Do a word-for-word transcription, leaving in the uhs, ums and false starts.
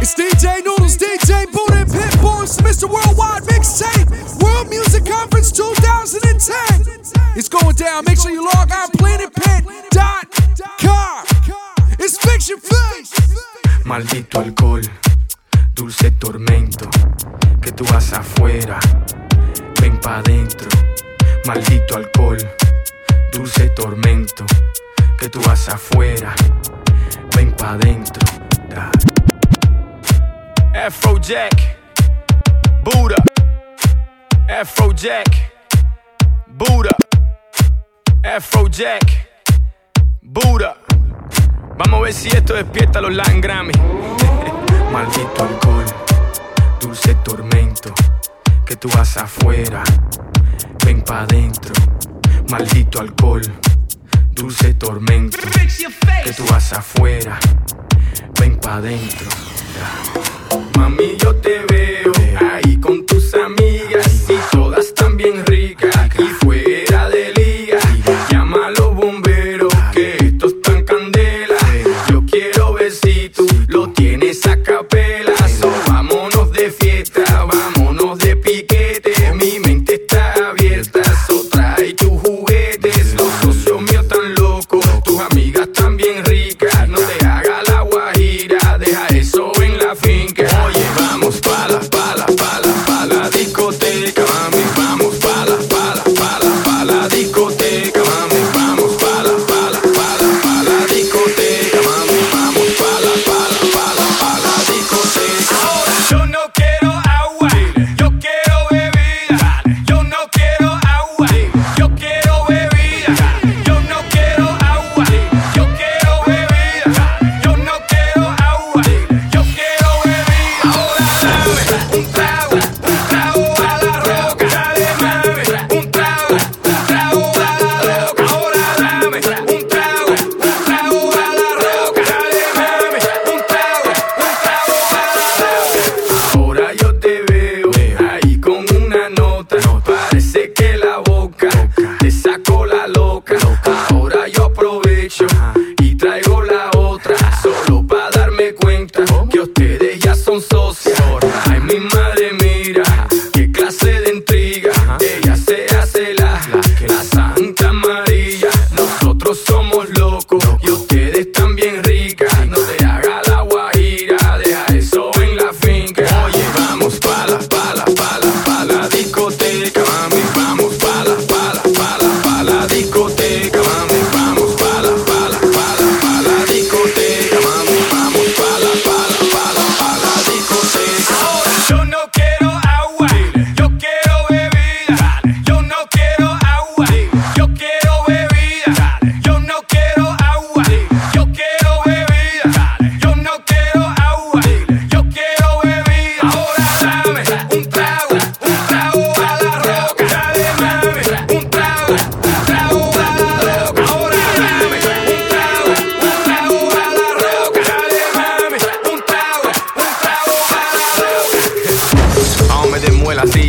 It's D J Noodles, D J Buddha, and Pitbull. It's Mister Worldwide Mixtape, World Music Conference twenty ten. It's going down. Make sure you log on planet pit dot com. It's Fiction Face. Maldito alcohol, dulce tormento, que tú vas afuera, ven pa' dentro. Maldito alcohol, dulce tormento, que tú vas afuera, ven pa' dentro. Da. Afrojack, Buddha, Afrojack, Buddha, Afrojack, Buddha. Vamos a ver si esto despierta a los Latin Grammy. Maldito alcohol, dulce tormento, que tú vas afuera, ven pa' dentro. Maldito alcohol, dulce tormento, que tú vas afuera, ven pa' dentro. Mami, yo te veo ahí con tus amigas y todas tan bien ricas y fuera de liga. Llama a los bomberos que esto es tan candela. Yo quiero ver si tú lo tienes a capela. So, vámonos de fiesta, vámonos de piquete. Mi mente está abierta, so trae tus juguetes. Los socios míos tan locos, tus amigas tan bien ricas. No te hagas la guajira, deja eso en la finca. Oye, vamos pa' la, pa' la, pa' la, pa' la discoteca, mami. Vamos pa' la, pa' la, pa' la, pa' la discoteca, mami. Vamos pa' la, pa' la, pa' la, pa' la discoteca, mami. Vamos pa' la, pa' la, pa' la, pa' la discoteca. Yo no quiero agua, yo quiero bebida. Yo no quiero agua, yo quiero bebida. Yo no quiero agua, yo quiero bebida. Yo no quiero agua, yo quiero bebida. Ahora dame un trago, un trago a la roca. Dale, mami, un trago, un trago a la roca. Ahora dame un trago, un trago a la roca. Dale, mami, un trago, un trago a la roca. Ahora yo te veo ahí con una nota. Parece que la boca te sacó la loca. Ahora yo aprovecho y traigo la otra, solo pa' darme cuenta que ustedes ya son socias. Ay, mi madre, mira qué clase de intriga. Ella se hace la, la Santa María. Nosotros somos locos y ustedes están bien ricas. No te hagas la guajira, deja eso en la finca. Oye, vamos pa' la, pa' la, pa' la, pa' la discoteca, mami. Vamos pa' la, pa' la, pa' la, pa' la discoteca, mami. Vamos pa' la, pa' la, pa' la, pa' la discoteca, mami. Vamos pa' la, pa' la, pa' la, pa' la discoteca. Yo no quiero agua, yo quiero bebida. Yo no quiero agua, yo quiero bebida. Yo no quiero agua, yo quiero bebida. Yo no quiero agua, yo quiero bebida. Ahora dame un trago, un trago a la roca. Dale, mami, un trago, un trago a la roca. Ahora dame un trago, un trago a la roca. Dale, mami, un trago, un trago a la roca. Hombre de muela, sí.